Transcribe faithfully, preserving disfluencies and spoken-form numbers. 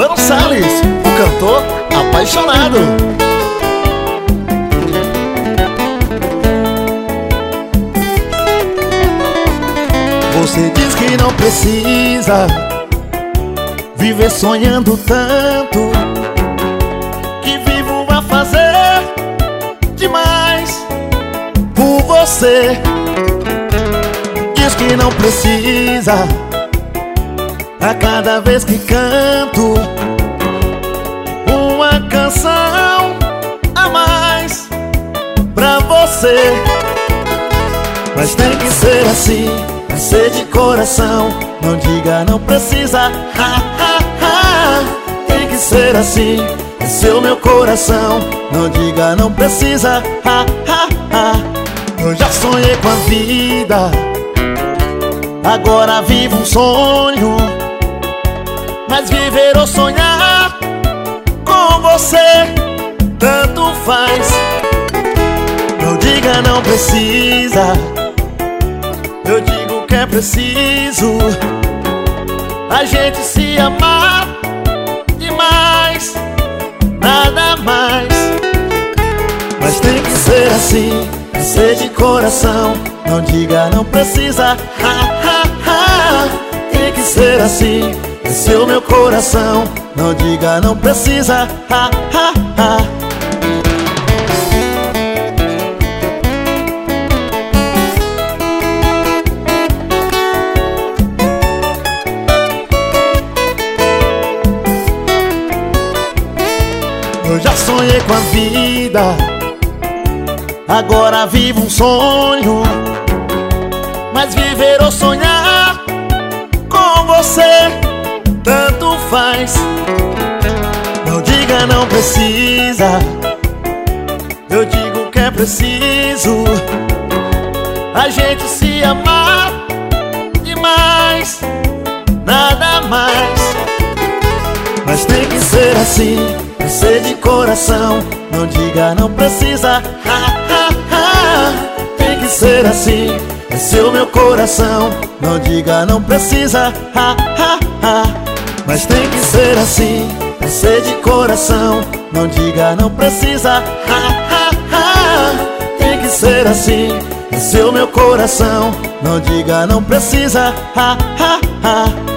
Silvano Salles, o cantor apaixonado. Você diz que não precisa viver sonhando tanto, que vivo a fazer demais por você. Diz que não precisa a cada vez que canto uma canção a mais pra você. Mas tem que ser assim, tem que ser de coração. Não diga não precisa, ha, ha, ha. Tem que ser assim, esse é o meu coração. Não diga não precisa, ha, ha, ha. Eu já sonhei com a vida, agora vivo um sonho. Mas viver ou sonhar com você tanto faz. Não diga não precisa, eu digo que é preciso a gente se amar demais, nada mais. Mas tem que ser assim, tem que ser de coração. Não diga não precisa, ha, ha, ha. Tem que ser assim, esse é o meu coração. Não diga não precisa, ha, ha, ha. Eu já sonhei com a vida, agora vivo um sonho. Mas viver ou sonhar com você tanto faz. Não diga não precisa, eu digo que é preciso a gente se amar demais, nada mais. Mas tem que ser assim, tem que ser de coração. Não diga não precisa, ha, ha, ha. Tem que ser assim, esse é o meu coração. Não diga não precisa, ha, ha, ha. Mas tem que ser assim, tem que ser de coração. Não diga não precisa, ha, ha, ha. Tem que ser assim, esse é o meu coração. Não diga não precisa, ha, ha, ha.